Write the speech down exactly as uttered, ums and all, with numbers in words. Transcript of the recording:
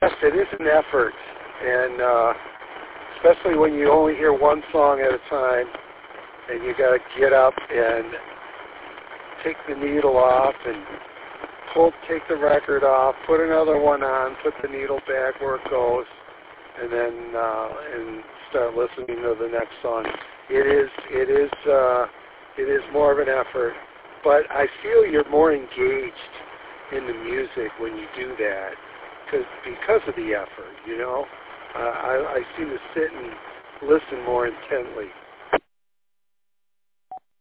Yes, it is an effort, and uh, especially when you only hear one song at a time, and you got to get up and take the needle off and pull, take the record off, put another one on, put the needle back where it goes, and then uh, and start listening to the next song. It is it is uh, it is more of an effort, but I feel you're more engaged in the music when you do that, because because of the effort. You know, uh, I, I seem to sit and listen more intently.